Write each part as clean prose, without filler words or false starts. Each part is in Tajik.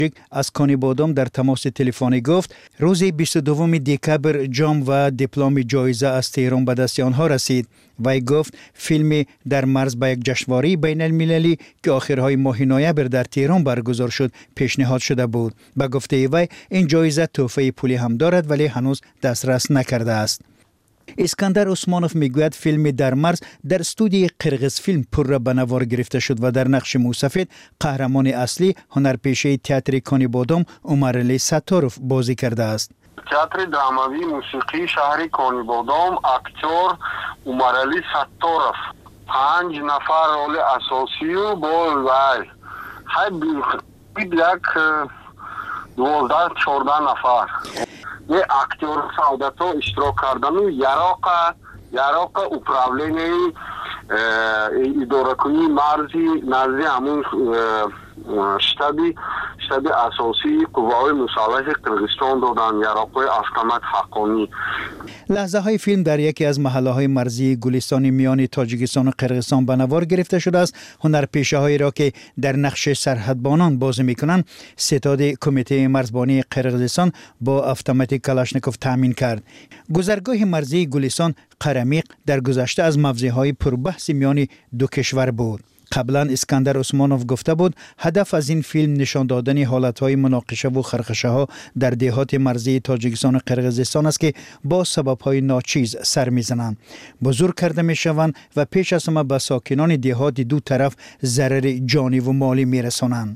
از کانی بادام در تماس تلفنی گفت روز 22 دکبر جام و دیپلم جایزه از تهران به دست آنها رسید. وی گفت فیلم در مرز به یک جشنواره بین المللی که آخرهای ماه نوامبر در تهران برگزار شد پیشنهاد شده بود. به گفته وی این جایزه تحفه پولی هم دارد ولی هنوز دسترس نکرده است. اسکندر عثمانوف میگوید فیلم در مرز در استودیوی قرغز فیلم پر به نوار گرفته شد و در نقش موسفید قهرمان اصلی هنرپیشه تئاتر کانی بادام عمرعلی ستاروف بازی کرده است. تئاتر درامایی موسیقی شهر کانی بادام اکتور عمرعلی ستاروف 5 نفر رول اساسی و با وی یک 12-14 نفر یه اکتور سعادتو اشتراک کردن و یراق اپراولینی اداره کنی مرزی نزدی همون شتاب اساسی قوای مسلح قرغیزستان دادن یراقای اسکمت حقانی. لحظه های فیلم در یکی از محله های مرزی گلستان میان تاجیکستان و قرغیزستان به نوار گرفته شده است. هنرپیشه هایی را که در نقش سرحدبانان بازی میکنند ستاد کمیته مرزبانی قرغیزستان با اتوماتیک کلاشنکوف تامین کرد. گذرگاه مرزی گلستان قرمیق در گذشته از موضوعهای پربحث میان دو کشور بود. قبلا اسکندر عثمانوف گفته بود هدف از این فیلم نشان دادن حالتهای مناقشه و خرخشه ها در دهات مرزی تاجیکستان و قرغیزستان است که با سببهای ناچیز سر میزنند، بزرگ کرده میشوند و پیش از همه به ساکنان دهات دو طرف ضرر جانی و مالی میرسانند.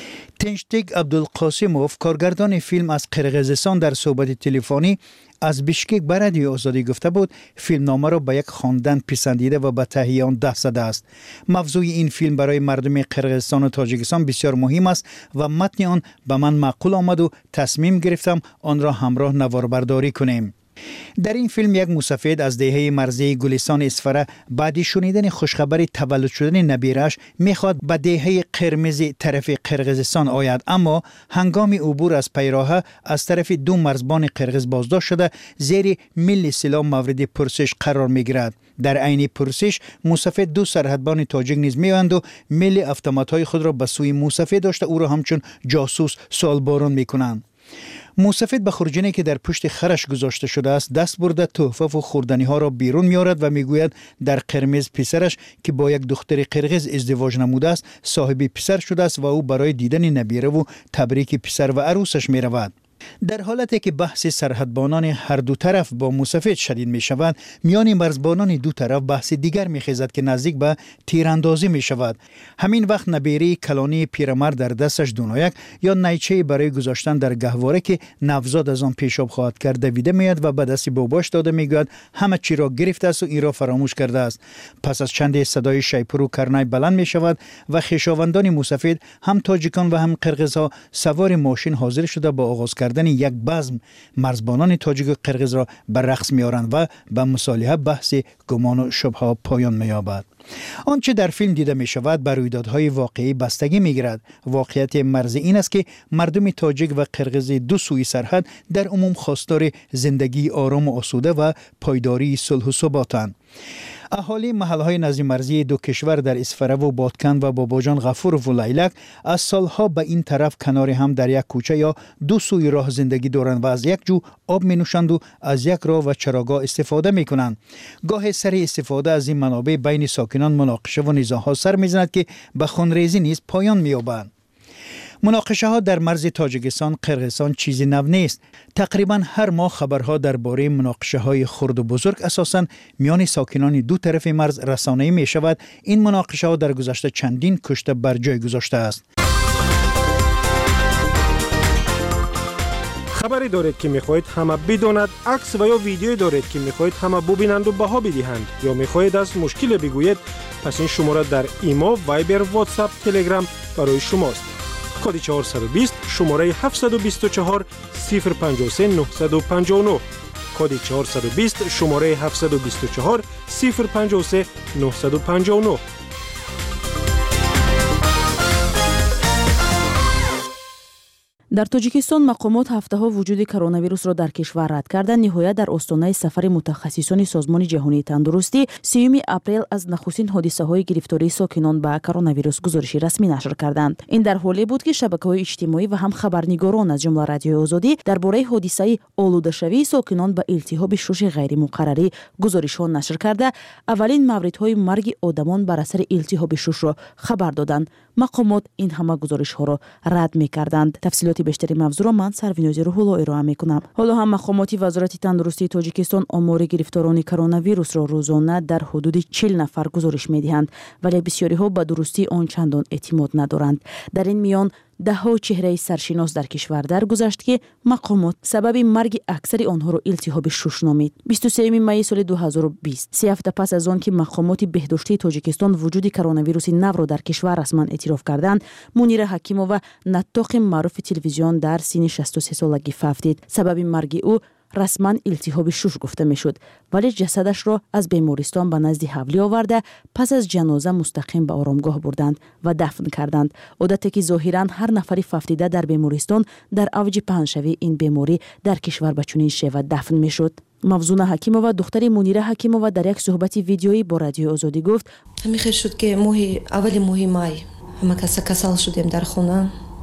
تنشتیگ عبدالقاسموف کارگردان فیلم از قرغیزستان در صحبت تلفنی از بیشکک به رادیو آزادی گفته بود فیلمنامه را به یک خواندن پسندیده و به تهیه آن دست زده است. موضوع این فیلم برای مردم قرغیزستان و تاجیکستان بسیار مهم است و متن آن به من معقول آمد و تصمیم گرفتم آن را همراه نواربرداری کنیم. در این فیلم یک موسفید از دهه مرزی گلستان اسفره بعد شنیدن خوشخبری تولد شدن نبیرش میخواد به دهه قرمز طرف قرغیزستان آید، اما هنگام عبور از پیراه از طرف دو مرزبان قرغیز بازداشت شده زیر ملی سلاح مورد پرسش قرار میگیرد. در عین پرسش موسفید دو سرحدبان تاجیک نیز میآیند و ملی اتومات‌های خود را به سوی موسفید داشته او را همچون جاسوس سوالباران میکنند. موسفید به خورجینی که در پشت خرش گذاشته شده است دست برده تحفه و خوردنی ها را بیرون میارد و میگوید در قرمز پسرش که با یک دختر قرغیز ازدواج نموده است صاحب پسر شده است و او برای دیدن نبیره و تبریک پسر و عروسش می رود. در حالتی که بحث سرحدبانان هر دو طرف با موسفید شدید می شود، میان مرزبانان دو طرف بحث دیگر می خیزد که نزدیک به تیراندازی می شود. همین وقت نبیره کلانی پیرمرد در دستش دونایک یا نیچه برای گذاشتن در گهواره که نوزاد از آن پیشاب خواهد کرد دویده میاد و به دست باباش داده میگوید همه چی را گرفته است و این را فراموش کرده است. پس از چند صدای شیپور و کرنای بلند می شود و خویشاوندان موسفید هم تاجیکان و هم قرغیزها سوار ماشین حاضر شده با آغاز کردن یک بزم مرزبانان تاجیک و قرغیز را بر رقص میارند و به مصالحه بحث گمان و شبهه پایان مییابد. آنچه در فیلم دیده می شود بر رویدادهای واقعی بستگی می گیرد. واقعیت مرزی این است که مردم تاجیک و قرغیز دو سوی سرحد در عموم خواستار زندگی آرام و آسوده و پایداری صلح و ثباتند. اهالی محلهای نزدیک مرزی دو کشور در اسفره و بادکند و باباجان غفور و لیلک از سالها به این طرف کنار هم در یک کوچه یا دو سوی راه زندگی دارند و از یک جو آب می نوشند و از یک راه و چراگاه استفاده می کنند. گاه سر استفاده از این منابع بین ساکنان مناقشه و نزاع‌ها سر می زند که به خونریزی نیز پایان می یابند. مناقشه ها در مرز تاجیکستان قرغیزستان چیزی نو نیست. تقریبا هر ماه خبرها درباره مناقشه های خرد و بزرگ اساساً میان ساکنان دو طرف مرز رسانه‌ای می شود. این مناقشه ها در گذشته چندین کشته بر جای گذاشته است. خبری دارید که میخواهید همه بداند، عکس و یا ویدیویی دارید که میخواهید همه ببینند و بها بدهند یا میخواهید از مشکل بگویید، پس این شماره در ایما، وایبر، واتساپ، تلگرام برای شماست. کد 420 شماره 724 053 959 کد 420 شماره 724 053 959. дар тоҷикистон мақомот ҳафтаҳо вуҷуди коронавирусро дар кишвар рад карда, ниҳоят дар остонаи сафари мутахассисони созмони ҷаҳонии тандурустӣ 3 апрел аз нахустин ҳодисаҳои гирифтории сокинон ба коронавирус гузориши расмӣ нашр карданд. Ин дар ҳоле буд, ки шабакаҳои иҷтимоӣ ва ҳам хабарнигорон аз ҷумла Радиои Озодӣ дар бораи ҳодисаи олудашавии сокинон ба илтиҳоби шуши ғайримуқаррарӣ гузоришҳо нашр карда, аввалин мавридҳои марги одамон бар асари илтиҳоби шушро хабар доданд. мақомот ин ҳама гузоришҳоро рад мекарданд. тафсилоти бештари мавзӯъро ман Сарвинози Рӯҳулло ироа мекунам. ҳоло ҳам мақомоти вазорати тандурустии Тоҷикистон омори гирифторони коронавирусро рӯзона дар ҳудуди 40 нафар гузориш медиҳанд, вале бисёриҳо ба дурустии он чандон эътимод надоранд. дар ин миён даҳҳо чеҳраи саршинос дар кишвар даргузашт, ки мақомот сабаби марги аксари онҳоро илтиҳоби шуш номид. 23 майи соли 2020, 3 ҳафта пас аз он ки мақомоти беҳдоштии Тоҷикистон вуҷуди коронавируси навро дар кишвар расман эътироф карданд, Мунира Ҳакимова, натоқи маъруфи телевизион дар синни 63 солагӣ фавтид. сабаби марги ӯ расман илтиҳоби шуш гуфта мешуд, вале ҷасадашро аз бемористон ба назди ҳавлӣ оварда, пас аз ҷаноза мустақим ба оромгоҳ бурданд ва дафн карданд. одате ки зоҳиран ҳар нафари фавтида дар бемористон дар авҷи паҳншавии ин беморӣ дар кишвар ба чунин шева дафн мешуд. мавзуна Ҳакимова, духтари Мунира Ҳакимова, дар як суҳбати видеоӣ бо Радиои Озодӣ гуфт: ҳамин шуд ки аввали моҳи май ҳама каса касал шудем дар хона.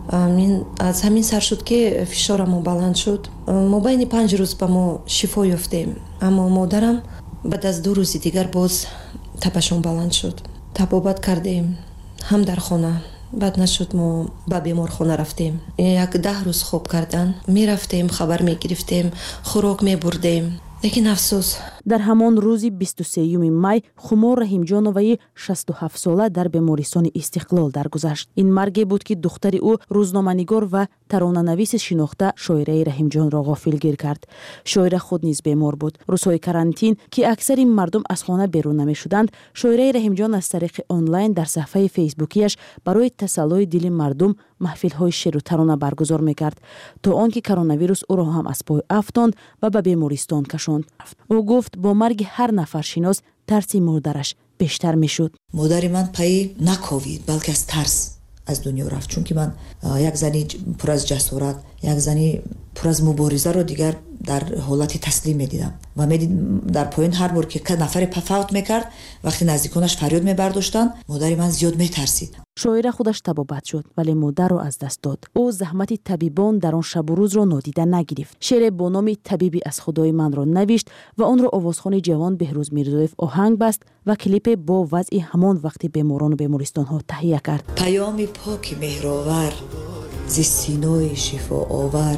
аз ҳамин сар шуд ки фишорамо баланд шуд. мо байни 5 рӯз ба мо шифо ёфтем, аммо модарам баъд аз 2 рӯзи дигар боз табашон баланд шуд. табобат кардем ҳам дар хона. баъд нашуд, мо ба беморхона рафтем. 10 рӯз хоб кардан мерафтем, хабар мегирифтем, хӯрок мебурдем. лекин афсӯс, дар ҳамон рӯзи 23 май Хумор Раҳимҷоноваи 67 сола дар бемористони Истиқлол даргузашт. ин марге буд, ки духтари ӯ рӯзноманигор ва таронанависи шинохта Шоираи Раҳимҷонро ғофилгир кард. Шоира худ низ бемор буд. рӯзҳои карантин, ки аксари мардум аз хона берун намешуданд, Шоираи Раҳимҷон аз тариқи онлайн дар саҳифаи фейсбукиаш барои тасаллои дили мардум маҳфилҳои шеру тарона баргузор мекард, то он ки коронавирус ӯро ҳам аз пой афтонд ва ба бемористон кашонд. ӯ гуфт, бо марги ҳар нафаршинос тарси модараш бештар мешуд. модари ман пайи наковид, балки аз тарс аз дунё рафт, чунки ман як зани пур аз ҷасорат, як зани пур аз муборизаро дигар дар ҳолати таслим медидам ва дар поин ҳар бор ки нафаре фавт мекард, вақти наздиконаш фарёд мебардоштанд, модари ман зиёд метарсид. Шоира худаш табобат шуд, вале модарро аз даст дод. ӯ заҳмати табибон дар он шабу рӯзро нодида нагирифт. шеъре бо номи Табиби аз худои манро навишт ва онро овозхони ҷавон Беҳрӯз Мирзоев оҳанг баст ва клипе бо вазъи ҳамон вақти беморону бемористонҳо таҳия кард. паёми поки меҳровар зи синои шифоовар,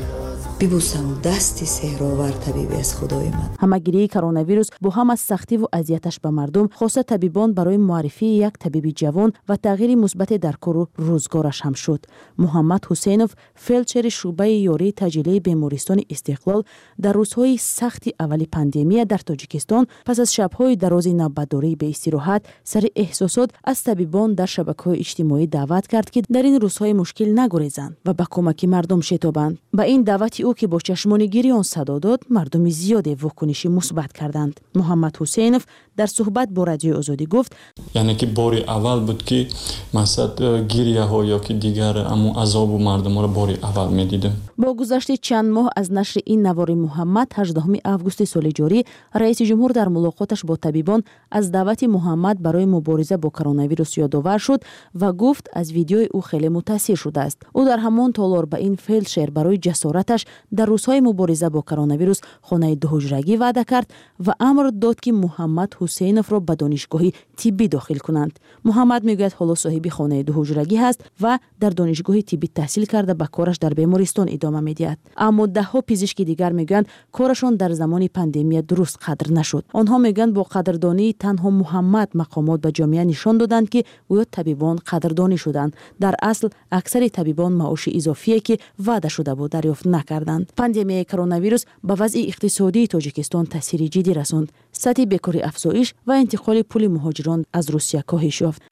бибусам дасти сеҳровар табиби аз худои ман. ҳамагирии коронавирус бо ҳам аз сахтиву азияташ ба мардум, хоса табибон барои муаррифии як табиби ҷавон ва тағйири мусбате дар кору рӯзгораш ҳам шуд. Муҳаммад Ҳусейнов, фелдшери шуъбаи ёрии таъҷилии бемористони Истиқлол, дар рӯзҳои сахти аввали пандемия дар Тоҷикистон, пас аз шабҳои дарози навбатдорӣ бе истироҳат, сари эҳсосот аз табибон дар шабакаҳои иҷтимоӣ даъват кард, ки дар ин рӯзҳои мушкил нагурезанд ва ба кӯмаки мардум шетобанд. ба ин даъвати ӯ ки бо чашмони гириён садо дод, мардуми зиёде вокуниши мусбат карданд. Муҳаммад Ҳусейнов дар суҳбат бо Радиои Озодӣ гуфт: яъне ки бори аввал буд ки мақсад гирияҳо ё ки дигар аммо азобу мардумро бори аввал медидем. бо гузашти чанд моҳ аз нашри ин навори Муҳаммад 18 августи соли ҷорӣ, раиси ҷумҳур дар мулоқоташ бо табибон аз даъвати Муҳаммад барои мубориза бо коронавирус ёдовар шуд ва гуфт аз видеои ӯ хеле мутассир шудааст. ӯ дар ҳамон толор ба ин фелдшер барои ҷасораташ дар рӯзҳои мубориза бо коронавирус хонаи дуҳуҷрагӣ ваъда кард ва амр дод, ки Муҳаммад Ҳусейновро ба донишгоҳи тиббӣ дохил кунанд. Муҳаммад мегӯяд ҳоло соҳиби хонаи дуҳуҷрагӣ ҳаст ва дар донишгоҳи тиббӣ таҳсил карда ба кораш дар бемористон идома медиҳад. Аммо даҳҳо пизишки дигар мегӯянд корашон дар замони пандемия дуруст қадр нашуд. онҳо мегӯянд бо қадрдонии танҳо Муҳаммад мақомот ба ҷомеа нишон доданд, ки гӯё табибон қадрдонӣ шуданд. дар асл аксари табибон маоши изофие, ки ваъда шуда буд, дарёфт накарданд. пандемияи коронавирус ба вазъи иқтисодии Тоҷикистон таъсири ҷиддӣ расонд. сатҳи бекорӣ афзоиш ва интиқоли пули муҳоҷирон аз Русия коҳиш ёфт.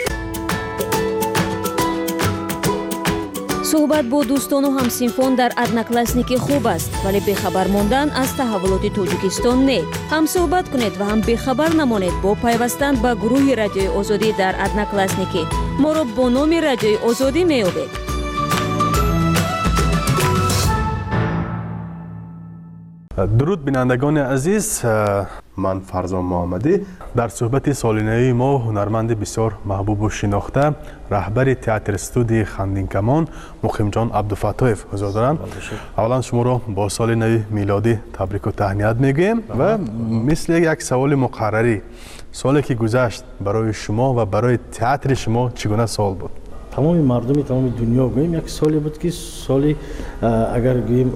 суҳбат бо дӯстону ҳамсинфон дар одноклассники хуб аст, вале бехабар мондан аз таҳаввулоти Тоҷикистон не. ҳам суҳбат кунед ва ҳам бехабар намонед бо пайвастан ба гурӯҳи Радиои Озодӣ дар одноклассники. моро бо номи Радиои Озодӣ меёбед. درود بینندگان عزیز، من فرزان محمدی در صحبت سالانه ما هنرمند بسیار محبوب و شناخته رهبر تئاتر استودیوی خندین کمان مقیم جان عبدالفتاح حضور دارم. اولا شما را با سال نو میلادی تبریک و تهنیت میگیم و مثل یک سوال مقرری، سالی که گذشت برای شما و برای تئاتر شما چگونه سال بود؟ تمام مردمی تمام دنیا گوییم یک سالی بود که سالی اگر گوییم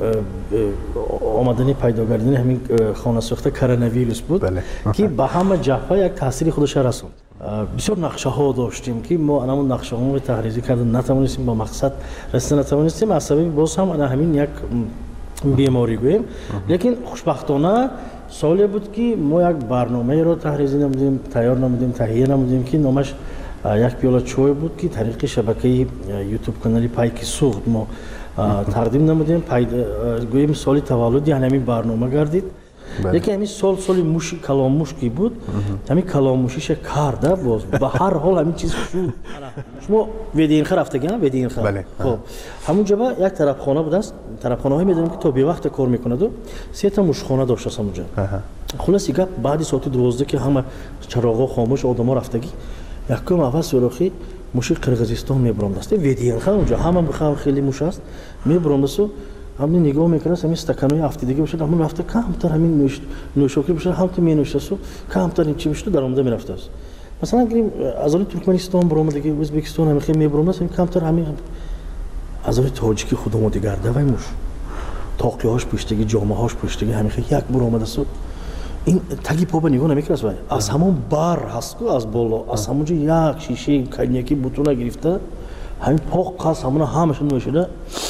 آمدنی پیدا کردن همین خانه سوخته کرونا بود که به همه جبهه یک تاثیر خودش رسوند. بسیار نقشه ها داشتیم که ما همون نقشه ها رو تحریزی کردن نتوانستیم با مقصد رسیدن نتوانستیم از سبب باز هم همین یک بیماری گوییم. لیکن خوشبختانه سالی بود که ما یک برنامه رو تحریزی نمودیم، تیار نمودیم، تهیه نمودیم که نامش یک پیاله چای بود که طریق شبکه یوتیوب کانالی پایکی سوخت ما تقدیم نمودیم. گوییم سالی تولدی همین برنامه گردید. لیکن همین سال موشی کلاموش کی بود، همین کلاموشیش کرده باز به هر حال همین چیز شد. شما ویدین خر رفتگی ویدین خر خب همونجا با یک طرفخانه بود است، طرفخانه هایی میدونیم که تا به وقت کار میکنه و 3 تا مشخانه داشته است اونجا. خلاص دیگه بعد ساعت 12 که همه چراغا خاموش آدما رفتگی یکم اول سوراخی موشی قرغیزستان میبرند است. ویدین خر اونجا همه بخوام خیلی موش است میبرند است. همین نگاه میکنه همین استکانای هفتگی باشه همون هفته کمتر همین نوشوکی باشه هم تو مینوشته سو کمتر این چی میشه در اومده میرفته است. مثلا گریم از اون ترکمنستان برآمدگی ازبکستان هم خیلی میبرند است کمتر همین از اون تاجیکی خودمون دیگر دوای موش تاقیهاش پشتگی جامه هاش پشتگی همین خیلی یک برآمده است. این تگی پا نگاه نمیکنه است از همون بار هست کو از بالا از همونجا یک شیشه کنیکی بوتونه گرفته همین پاق قاس همون همشون نوشیده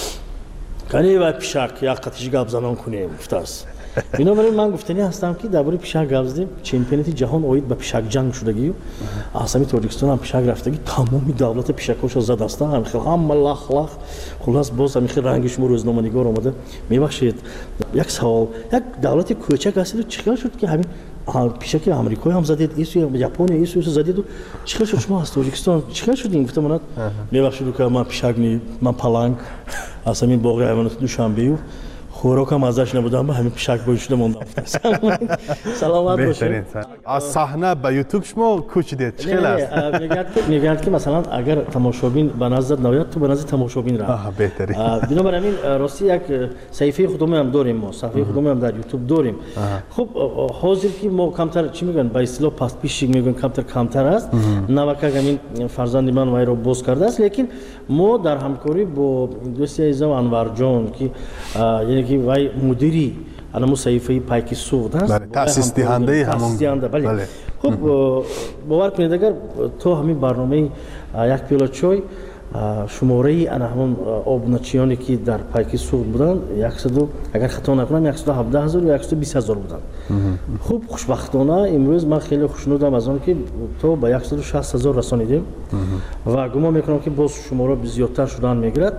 کنی و پیشک یک قطعی گاب زنان کنیم افتاس. بنابراین من گفتنی هستم که درباره پیشک گاب زدیم چمپیوناتی جهان اوید با پیشک جنگ شدگی و اسامی تاجیکستان هم پیشک رفتگی تمامی دولت پیشکش زد است هم خیلی هم الله خلاص باز هم خیلی رنگش مو روزنامه‌نگار اومده میبخشید یک سوال یک دولت کوچک است چیکار شد که همین پیشک آمریکایی هم زدید ایسو ژاپنی ایسو زدید و چیکار شد شما از تاجیکستان چیکار شدین گفتم من میبخشید که من پیشک نی من پلنگ از همین باغ حیوانات دوشنبه خوراکم ازش نبودم همین پیشک بوشته موندم. سلامت باشید. از صحنه به یوتیوب شما کوچیدید چه خیلی است؟ میگن که مثلا اگر تماشابین به نظر نمیاد تو به نظر تماشابین را بهتری. بنابراین راستی یک صفحه خودمون هم داریم ما صفحه خودمون هم در یوتیوب داریم. خب حاضر که ما کمتر چی میگن به اصطلاح پاست پیش میگن کمتر است. نوکا همین فرزند من وای رو باز کرده است لیکن ما در همکاری با دوستی عزیزم انور جان که یعنی که وای مدیری انمو صحیفه پایکی سوخت است تأسیس دهنده همون بله. خب باور کنید اگر تو همین برنامه یک پیاله چای شماره همون آبناچیانی که در پایکی سوخت بودن 100 اگر خطا نکنم 117,000 یا 120,000 بودن. خوب خوشبختانه امروز من خیلی خوشنودم از آن که تو به 160,000 رسانیدیم و گمان میکنم که باز شماره زیادتر شدن میگیرد.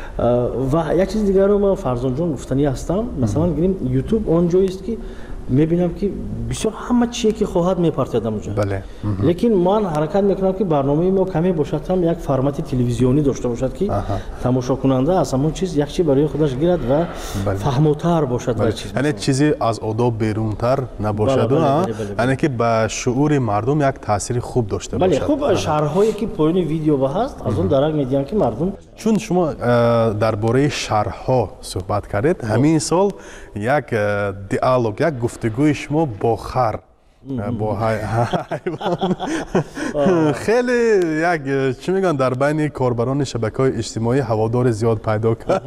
و یک چیز دیگر رو من فرزان جان گفتنی هستم مثلا گریم یوتیوب آنجایی است که میبینم که بسیار همه چیزی که خواهد میپرتیدم اونجا. بله. لیکن من حرکت میکنم که برنامه ما کمی باشد هم یک فرمت تلویزیونی داشته باشد که تماشا کننده از همون چیز یک چی برای خودش گیرد و فهموتر باشد. یعنی چیزی از آداب بیرونتر نباشد یعنی که به شعور مردم یک تاثیر خوب داشته باشد. بله. خوب شرحهایی که پایین ویدیو هست از اون درک میدیم که مردم چون شما درباره شرح‌ها صحبت کردید همین سال یک دیالوگ یک گفتگوی شما با خر با حیوان خیلی یک چی میگن در بین کاربران شبکه‌های اجتماعی هوادار زیاد پیدا کرد.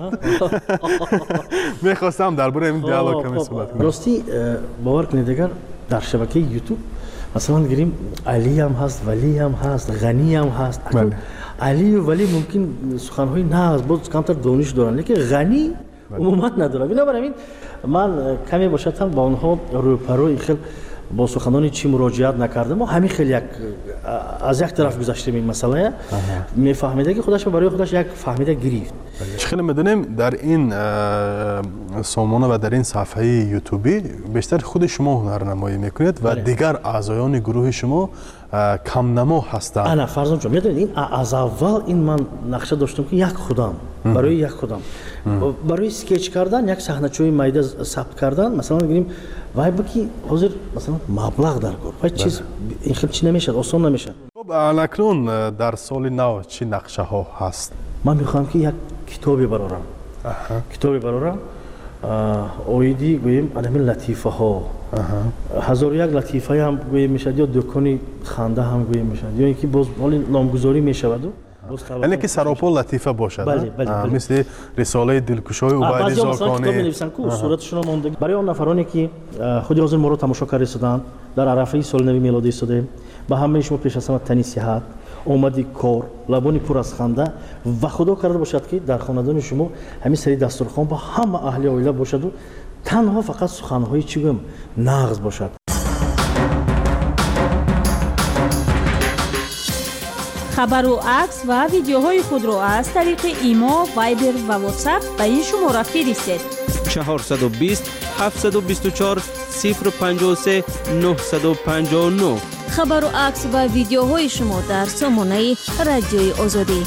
میخواستم درباره این دیالوگ کمی صحبت کنم. راستی باور کنید اگر در شبکه یوتیوب مثلا گریم علی هم هست ولی هم هست غنی هم هست. علی و ولی ممکن سخن‌های نه از باز کمتر دانش دارن لیکن غنی عموما نداره. بنابراین من کمی باشد هم با اونها روپروی خیلی با سخنانی چی مراجعت نکرده ما همین خیلی یک از یک طرف گذشتیم این مسئله میفهمیده که خودش برای خودش یک فهمیده گرفت. خیلی میدونیم در این سامانه و در این صفحه یوتیوبی بیشتر خود شما هنرنمایی میکنید و دیگر اعضایان گروه شما камнамо ҳастанд. ана фарзанд ҷон медонед ин аз аввал ин ман нақша доштам ки як худам барои як худам барои скетч кардан як саҳначои майда сабт кардан масалан бигирем вай ки ҳозир масалан маблағ дар кор вай чиз ин хел чи намешавад осон намешавад. хуб анакнун дар соли нав чӣ нақшаҳо ҳаст? ман мехоҳам ки як китобе барорам оиди гӯем анами латифаҳо ҳазору як латифаи ҳам гӯем мешавад ё дӯкони ханда ҳам гӯем мешавад ё ин ки боз ҳоли номгузорӣ мешаваду яъне ки саропо латифа бошад мисли рисолаи дилкушои убайди зоконӣ менависанд ку сураташонро монда барои он нафароне ки худи ҳозир моро тамошо карда истоданд дар арафаи соли нави мелодӣ истодем ба ҳамаи шумо пеш аз ҳама тани сиҳат омади кор лабони пур аз ханда ва худо карда бошад ки дар хонадони шумо ҳамин сари дастурхон ба ҳама аҳли оила бошаду танҳо фақат суханҳои чӣ гӯям нағз бошад. хабару акс ва видеоҳои худро аз тариқи имо вайбер ва ватсап ба ин шумора фиристед 420 724 053 959. хабару акс ва видеоҳои шумо дар сомонаи радиои озодӣ.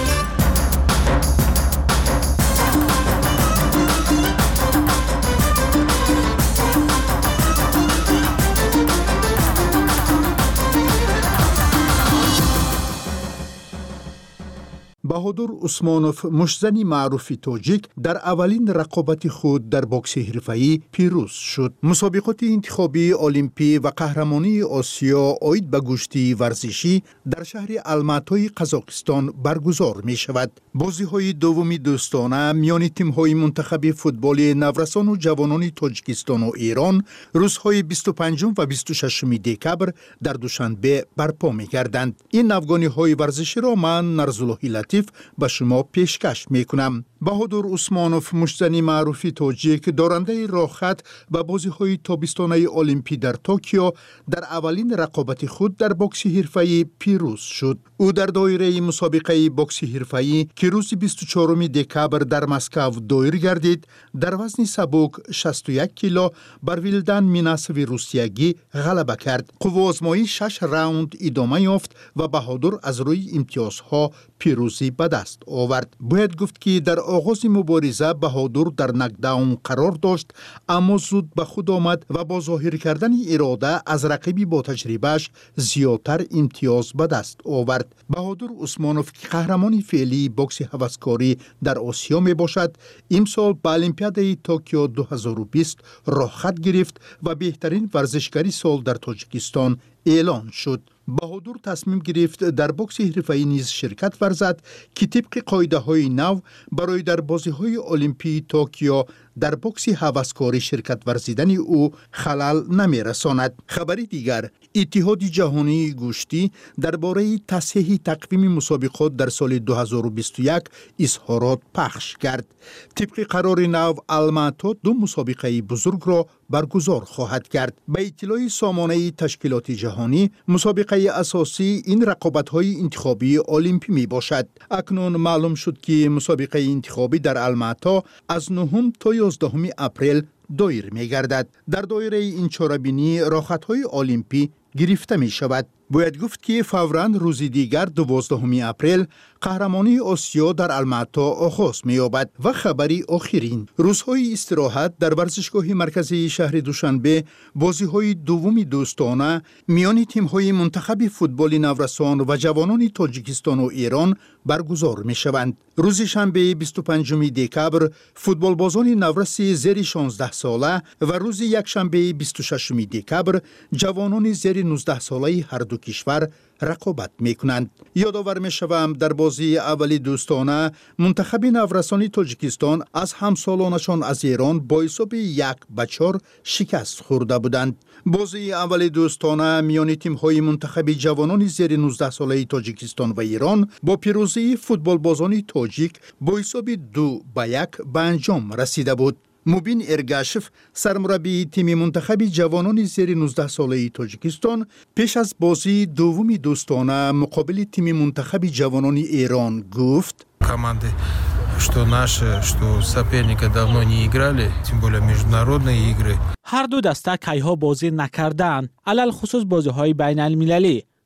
баҳодур усмонов мушзани маъруфи тоҷик дар аввалин рақобати худ дар бокси ҳирфаӣ пирӯз шуд. мусобиқоти интихобии олимпӣ ва қаҳрамонии осиё оид ба гӯштии варзишӣ дар шаҳри алматои қазоқистон баргузор мешавад. бозиҳои дуввуми дӯстона миёни тимҳои мунтахаби футболи наврасону ҷавонони тоҷикистону Эрон рӯзҳои 25 ва 26 декабр дар душанбе барпо мегарданд. ин навгониҳои варзиширо ман нарзуллоҳи латиф ба шумо пешкаш мекунам. баҳодур усмонов мушзани маъруфи тоҷик дорандаи роҳхат ба бозиҳои тобистонаи олимпӣ дар Токио дар аввалин рақобати худ дар бокси ҳирфаӣ пирӯз шуд. ӯ дар доираи мусобиқаи бокси ҳирфаӣ ки рӯзи 24 декабр дар Москав доир гардид дар вазни сабук 61 кило бар Вилдан Минасови русиягӣ ғалаба кард. қуввуозмоӣ 6 раунд идома ёфт ва баҳодур аз рӯи имтиёзҳо пирӯзӣ ба даст овард. бояд гуфт ки дар оғози мубориза баҳодур дар нокдаун қарор дошт, аммо зуд ба худ омад ва бо зоҳир кардани ирода аз рақиби ботаҷрибааш зиёдтар имтиёз ба даст овард. баҳодур усмонов ки қаҳрамони феълии бокси ҳаваскорӣ дар осиё мебошад, имсол ба Олимпиадаи Токио 2020 роҳхат гирифт ва беҳтарин варзишгари сол дар Тоҷикистон эълон шуд. баҳодур тасмим гирифт дар бокси ҳирфаӣ низ ширкат варзад ки тибқи қоидаҳои нав барои дар бозиҳои Олимпии Токио дар бокси ҳаваскорӣ ширкат варзидани ӯ халал намерасонад. хабари дигар, иттиҳоди ҷаҳонии гӯштӣ дар бораи тасҳиҳи тақвими мусобиқот дар соли 2021 изҳорот пахш кард. тибқи қарори нав Алмато 2 мусобиқаи бузургро баргузор хоҳад кард. ба иттилои сомонаи ташкилоти ҷаҳонӣ, мусобиқаи асосӣ ин рақобатҳои интихобии олимпӣ мебошад. акнун маълум шуд ки мусобиқаи интихобӣ дар Алмато аз 9 то 11 апрел доир мегардад. дар доираи ин чорабинӣ роҳхатҳои олимпӣ гирифта мешавад. бояд гуфт ки фавран рӯзи дигар 12 апрел қаҳрамонии осиё дар Алмато оғоз меёбад. ва хабари охирин, рӯзҳои истироҳат дар варзишгоҳи марказии шаҳри Душанбе бозиҳои дуввуми дӯстона миёни тимҳои мунтахаби футболи наврасон ва ҷавонони Тоҷикистону Эрон баргузор мешаванд. рӯзи шанбеи 25 декабр футболбозони навраси зери 16 сола ва рӯзи якшанбеи 26 декабр ҷавонони зери 19 солаи ҳарду кишвар рақобат мекунанд. ёдовар мешавам дар бозии аввали дӯстона мунтахаби наврасони Тоҷикистон аз ҳамсолонашон аз Эрон бо ҳисоби 1-4 шикаст хӯрда буданд. бозии аввали дӯстона миёни тимҳои мунтахаби ҷавонони зери 19 солаи Тоҷикистон ва Эрон бо пирӯзии футболбозони тоҷик бо ҳисоби 2-1 ба анҷом расида буд. мубин Эргашев, сармураббии тими мунтахаби ҷавонони зери 19 солаи Тоҷикистон, пеш аз бозии дуввуми дӯстона муқобили тими мунтахаби ҷавонони Эрон гуфт: команды, что наши, что соперника давно не играли, тем более международные игры. ҳар ду даста кайҳо бозӣ накарданд, алал хусус бозиҳои байналмилалӣ.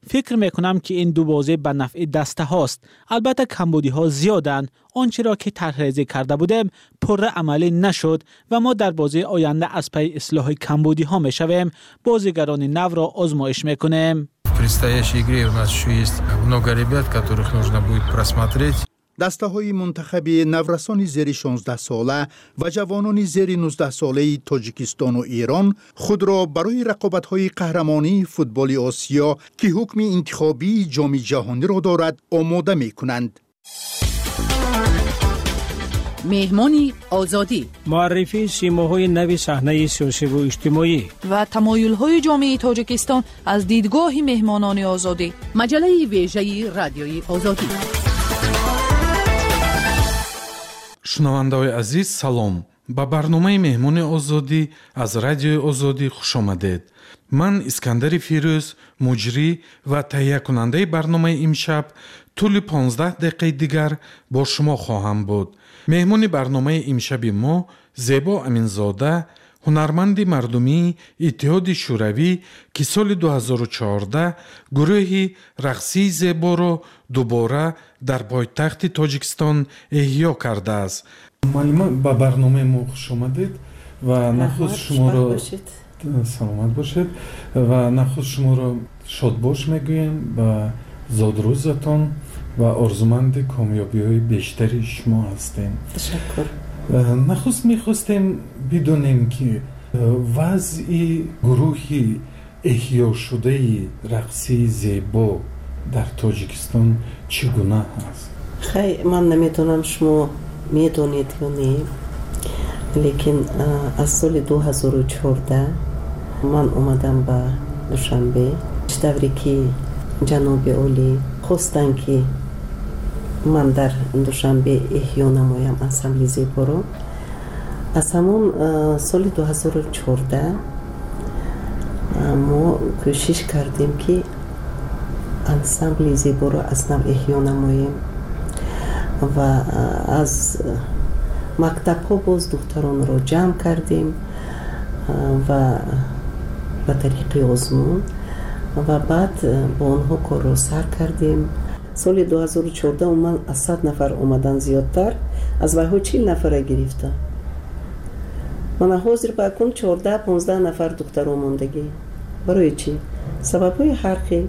فکر میکنم که این دو بازی به نفع دسته هاست. البته کمبودی ها زیادن. آنچه را که طرح‌ریزی کرده بودیم پر عملی نشد و ما در بازی آینده از پی اصلاح کمبودی ها میشویم. بازیگران نو را آزمایش میکنیم. В предстоящей игре у нас еще есть много ребят, которых нужно будет просмотреть. دسته‌های منتخب نورسان زیر 16 ساله و جوانان زیر 19 ساله تاجیکستان و ایران خود را برای رقابت‌های قهرمانی فوتبال آسیا که حکم انتخابی جام جهانی را دارد آماده می‌کنند. مهمانی آزادی، معرفی سیماهای نو صحنه سیاسی و اجتماعی و تمایل‌های جامعه تاجیکستان از دیدگاه مهمانان آزادی. مجله ویژه رادیوی آزادی. шунавандаҳои азиз салом. ба барномаи меҳмони озодӣ аз радиои озодӣ хушомадед. ман искандари фирӯз муҷрӣ ва таҳиякунандаи барномаи имшаб тӯли 15 дақиқаи дигар бо шумо хоҳам буд. меҳмони барномаи имшаби мо зебо аминзода, ҳунарманди мардумии иттиҳоди шӯравӣ ки соли 2014 гурӯҳи рақсии зеборо дубора дар пойтахти тоҷикистон эҳё кардааст. маълума ба барномаи мо хуш омадед ва нахуст шуморо саломат бошед ва нахуст шуморо шодбош мегӯем ба зодрӯзатон ва орзуманди комёбиҳои бештари шумо ҳастем. ташаккур. нахуст мехостем бидонем ки вазъи гурӯҳи эҳёшудаи рақсии зебо дар тоҷикистон чӣ гуна ҳаст? хай ман намедонам шумо медонед ё не, лекин аз соли 2014 ман омадам ба душанбе давре ки ҷаноби олӣ хостанд ки ман дар душанбе эҳё намоям ансамбли зеборо. аз ҳамон соли 2014 мо кӯшиш кардем ки ансамбли зеборо аз нав эҳё намоем ва аз мактабҳо боз духтаронро ҷамъ кардем ва ба тариқи озмун ва баъд бо онҳо корро сар кардем. соли 2014 умуман аз 100 нафар омадан зиёдтар, аз вайҳо 40 нафара гирифта. мана ҳозир ба акун 14-15 нафар духтаро мондагӣ. барои чӣ? сабабҳои ҳар хел.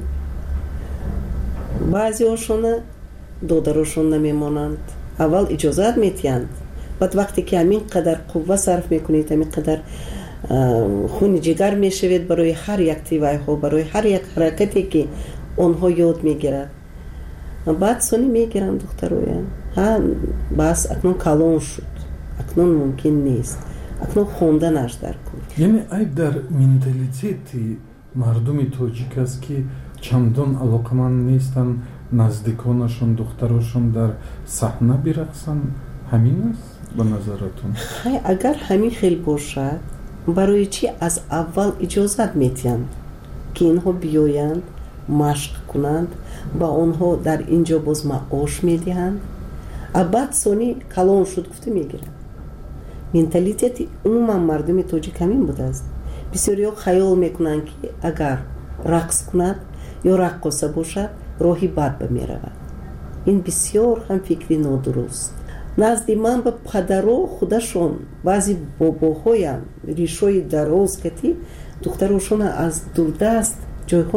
баъзеҳошона додарошон намемонанд, аввал иҷозат метиҳанд, баъд вақте ки ҳамин қадар қувва сарф мекунед, ҳамин қадар хуни ҷигар мешавед барои ҳар як тивайҳо, барои ҳар як ҳаракате ки онҳо ёд мегиранд, баъд сони мегиранд духтароя. бас акнун калон шуд, акнун мумкин нест, акнун хонданаш дар кор. яъне айб дар менталитети мардуми тоҷик аст ки чандон алоқаманд нестанд наздиконашон духтарошон дар саҳна бирақсанд. ҳамин аст ба назаратон? хай агар ҳамин хел бошад, барои чӣ аз аввал иҷозат метиҳанд ки инҳо биёянд машқ кунанд, ба онҳо дар ин ҷо боз маош медиҳанд, баъд сони калон шуд гуфта мегиранд. менталитети умуман мардуми тоҷик ҳамин будааст. бисёриҳо хаёл мекунанд ки агар рақс кунад ё раққоса бошад, роҳи бад ба меравад. ин бисёр ҳам фикри нодуруст. назди ман ба падаро худашон баъзи бобоҳоям ришои дароз кати духтарошона аз дурдаст ҷойҳо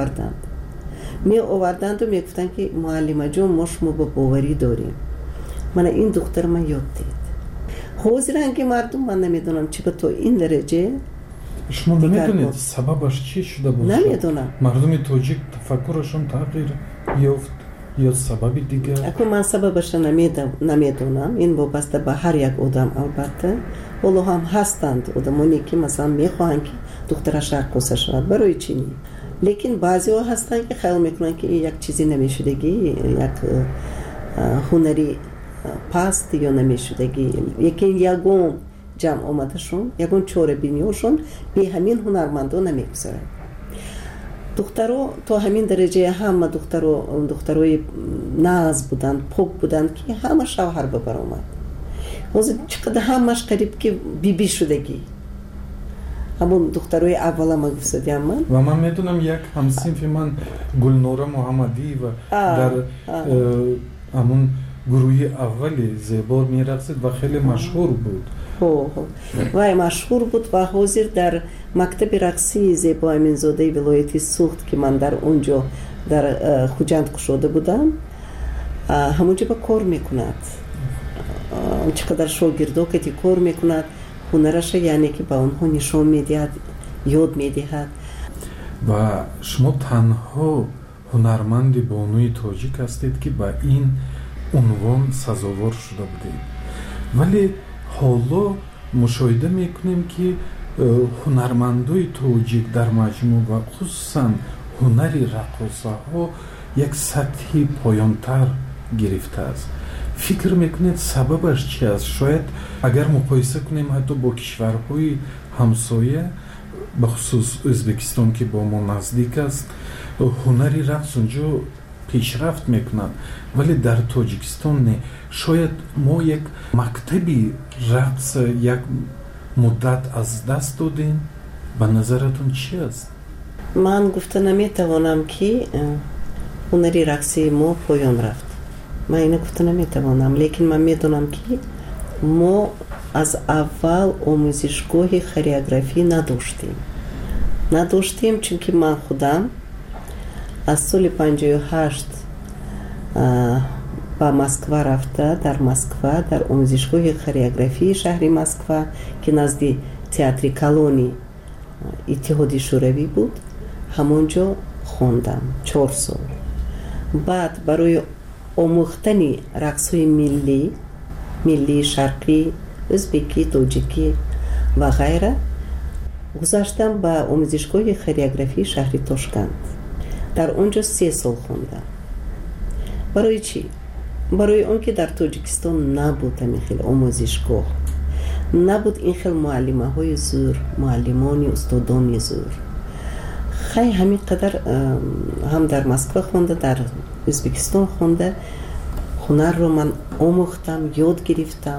меоварданду мегуфтанд ки муаллимаҷон мо шумо ба боварӣ дорем. мана ин духтар ман ёд дид. ҳозиранги мардум ман намедонам чӣ ба то ин дараҷа. шумо намедонед сабабаш чӣ шуда бошад? намедонам. мардуми тоҷик тафаккурашон тағйир ёфт ё сабаби дигар? акун ман сабабаша намедонам. ин вобаста ба ҳар як одам албатта. ҳоло ҳам ҳастанд одамоне ки масалан мехоҳанд ки духтараш раққоса шавад. барои чӣ не? лекин баъзеҳо ҳастанд ки хаёл мекунанд ки як чизи намешудагӣ, як ҳунари паст ё намешудагӣ, лекин ягон ҷамъ омадашон, ягон чорабиниёшон бе ҳамин ҳунармандон намегузарад. духтаро то ҳамин дараҷаи ҳама духтарои нағз буданд, пок буданд ки ҳама шавҳар бабаромад. ҳозир чӣ қадар ҳамаш қариб ки биби шудагӣ. ҳамун духтарои аввала ма гуфтадиам ман ва ман медонам як ҳамсинфи ман Гулнора Муҳаммадӣ ва дар ҳамун гурӯҳи аввали зебо мерақсид ва хеле машҳур буд. вай машҳур буд ва ҳозир дар мактаби рақсии Зебо Аминзодаи вилояти Суғд ки ман дар он ҷо дар Хуҷанд кушода будам, ҳамунҷо ба кор мекунад. чӣ қадар шогирдо кати кор мекунад, ҳунараша яъне ки ба онҳо нишон медиҳад, ёд медиҳад. ва шумо танҳо ҳунарманди бонуи тоҷик ҳастед ки ба ин унвон сазовор шуда будед. вале ҳоло мушоҳида мекунем ки ҳунармандои тоҷик дар маҷмӯъ ва хусусан ҳунари раққосаҳо як сатҳи поёнтар гирифтааст. фикр мекунед сабабаш чӣ аст? шояд агар муқоиса кунем ҳатто бо кишварҳои ҳамсоя, бахусус Ӯзбекистон ки бо мо наздик аст, ҳунари рақс унҷо пешрафт мекунад, вале дар Тоҷикистон не. шояд мо як мактаби рақс як муддат аз даст додем. ба назаратон чӣ аст? ман гуфта наметавонам ки ҳунари рақси мо поён рафт. ман ина гуфта наметавонам, лекин ман медонам ки мо аз аввал омӯзишгоҳи хореографӣ надоштем, чунки ман худам аз соли 58 ба Москва рафта, дар Москва дар омӯзишгоҳи хореографии шаҳри Москва ки назди театри Колони Иттиҳоди Шӯравӣ буд, ҳамонҷо хондам 4 сол. баъд барои омӯхтани рақсҳои миллӣ, шарқӣ, ӯзбекӣ, тоҷикӣ ва ғайра гузаштам ба омӯзишгоҳи хореографии шаҳри Тошканд. дар он ҷо 3 сол хондам. барои чӣ? барои он ки дар Тоҷикистон набуд ҳамин хел омӯзишгоҳ, набуд ин хел муаллимаҳои зӯр, муаллимони устодони зӯр. хай ҳамин қадар ҳам дар Москва хонда, дар Ӯзбекистон хонда ҳунарро ман омӯхтам, ёд гирифтам.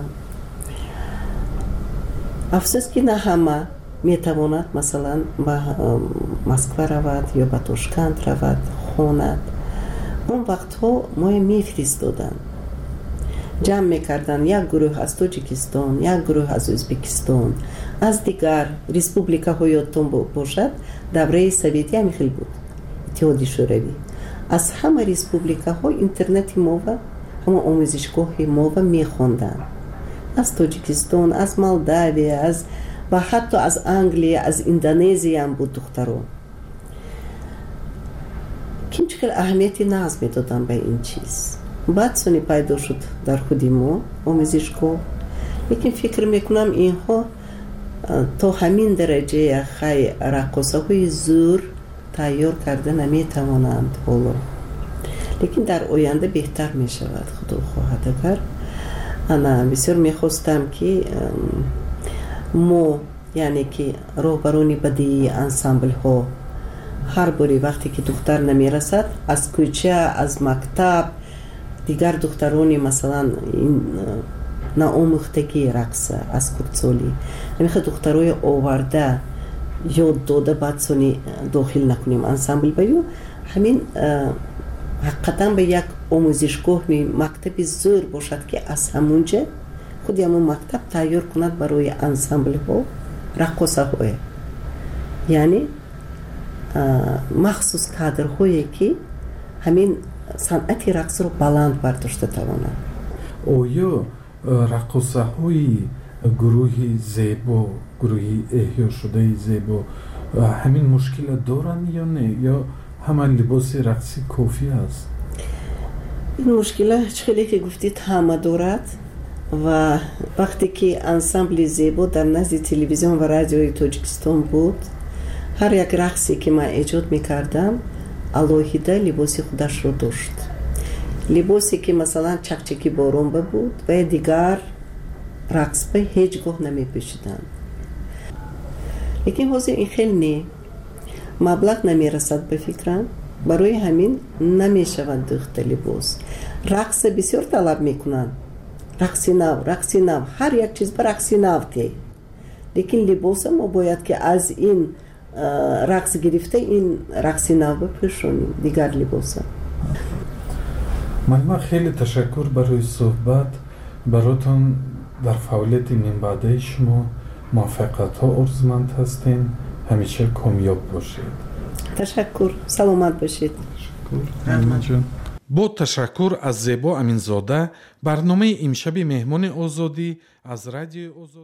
афсӯс ки на ҳама метавонад масалан ба Москва равад ё ба Тошканд равад, хонад. он вақтҳо моя мефиристоданд, ҷамъ мекарданд як гурӯҳ аз Тоҷикистон, як гурӯҳ аз Ӯзбекистон, аз дигар республикаҳо ёдтон бошад, давраи советӣ ҳамин хел буд, Иттиҳоди Шӯравӣ. аз ҳама республикаҳо интернети мова, ҳама омӯзишгоҳи мова мехонданд. аз Тоҷикистон, аз Молдавия, ва ҳатто аз Англия, аз Индонезия ҳам буд духтарон. ким чӣ хел аҳамияти нағз медодам ба ин чиз. баъд сони пайдо шуд дар худи мо омӯзишгоҳ, лекин фикр мекунам инҳо то ҳамин дараҷая хай раққосаҳои зӯр тайёр карда наметавонанд ҳоло. лекин дар оянда беҳтар мешавад, худо хоҳад. агар ана бисёр мехостам ки мо яъне ки роҳбарони бадии ансамблҳо ҳар боре вақте ки духтар намерасад, аз кӯча, аз мактаб дигар духтарони масалан наомӯхтагии рақса аз хурдсолӣ ҳамиха духтарои оварда ёд дода баъд сони дохил накунем ансамбл ба ё ҳамин ҳақиқатан ба як омӯзишгоҳ мактаби зӯр бошад ки аз ҳамунҷа худи ҳамун мактаб тайёр кунад барои ансамблҳо раққосаҳое, яъне махсус кадрҳое ки ҳамин санъати рақсро баланд бардошта тавонанд. оё раққосаҳои гурӯҳи зебо, гурӯҳи эҳёшудаи зебо ҳамин мушкила доранд ё не, ё ҳама либоси рақсӣ кофӣ аст? ин мушкила чӣ хеле ки гуфтид ҳама дорад ва вақте ки ансамбли зебо дар назди телевизион ва радиои Тоҷикистон буд, ҳар як рақсе ки ман эҷод мекардам алоҳида либоси худашро дошт. либосе ки масалан чақчаки боронба буд ва дигар рақсба ҳеҷ гоҳ намепӯшиданд. лекин ҳозир ин хел не, маблағ намерасад ба фикрам, барои ҳамин намешавад дӯхта либос. рақса бисёр талаб мекунанд, рақси нав, ҳар як чиз ба рақси нав те. лекин либоса мо бояд ки аз ин рақс гирифта ин рақси нав бипӯшонем дигар либоса. маълима хеле ташаккур барои суҳбат. баротон дар фаъолияти минбаъдаи шумо муваффақиятҳо орзуманд ҳастем. ҳамеша комёб бошед. ташаккур. саломат бошед. бо ташаккур аз Зебо Аминзода барномаи имшаби меҳмони озодӣ аз радиои озодӣ